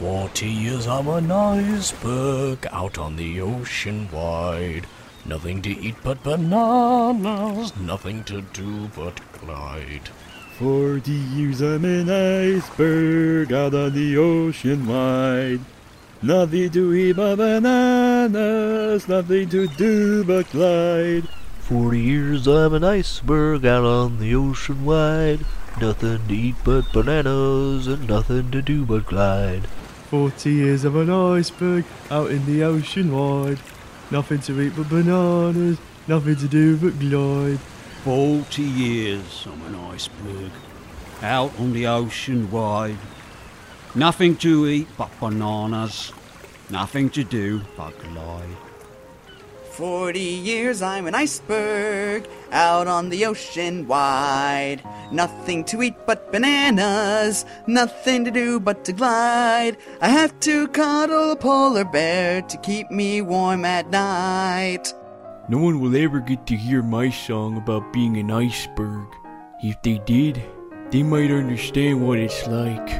40 years I'm an iceberg out on the ocean wide. Nothing to eat but bananas, nothing to do but glide. 40 years I'm an iceberg out on the ocean wide. Nothing to eat but bananas, nothing to do but glide. 40 years I'm an iceberg out on the ocean wide. Nothing to eat but bananas and nothing to do but glide. 40 years I'm an iceberg out in the ocean wide. Nothing to eat but bananas, nothing to do but glide. 40 years I'm an iceberg out on the ocean wide. Nothing to eat but bananas, nothing to do but glide. 40 years I'm an iceberg out on the ocean wide. Nothing to eat but bananas, nothing to do but to glide. I have to cuddle a polar bear to keep me warm at night. No one will ever get to hear my song about being an iceberg. If they did, they might understand what it's like.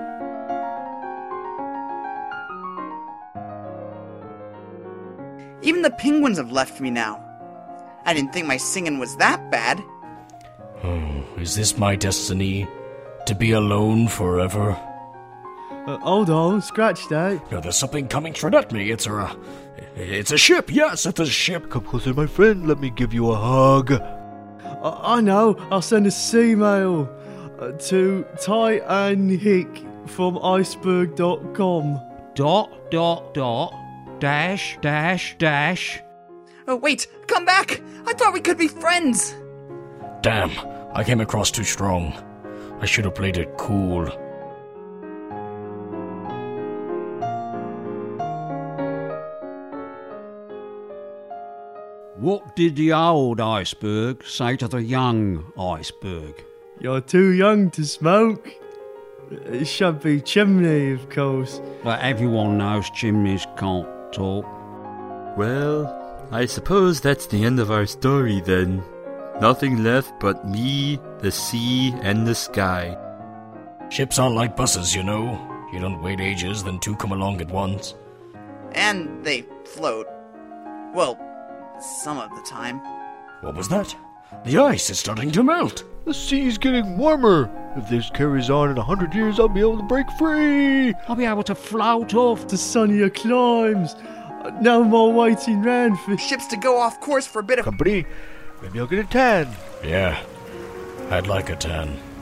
Even the penguins have left me now. I didn't think my singing was that bad. Oh, is this my destiny? To be alone forever? Hold on, scratch that. No, there's something coming straight at me. It's a ship. Yes, it's a ship. Come closer, my friend, let me give you a hug. I know, I'll send a sea mail to Ty and Hick from iceberg.com. ... Oh, wait, come back! I thought we could be friends! Damn, I came across too strong. I should have played it cool. What did the old iceberg say to the young iceberg? You're too young to smoke. It should be chimney, of course. But everyone knows chimneys can't talk. Well, I suppose that's the end of our story then. Nothing left but me, the sea, and the sky. Ships aren't like buses, you know. You don't wait ages, then two come along at once. And they float. Well, some of the time. What was that? The ice is starting to melt. The sea's getting warmer. If this carries on in 100 years, I'll be able to break free. I'll be able to float off To sunnier climes. No more waiting round for Ships to go off course for a bit of... Company, maybe I'll get a tan. Yeah, I'd like a tan.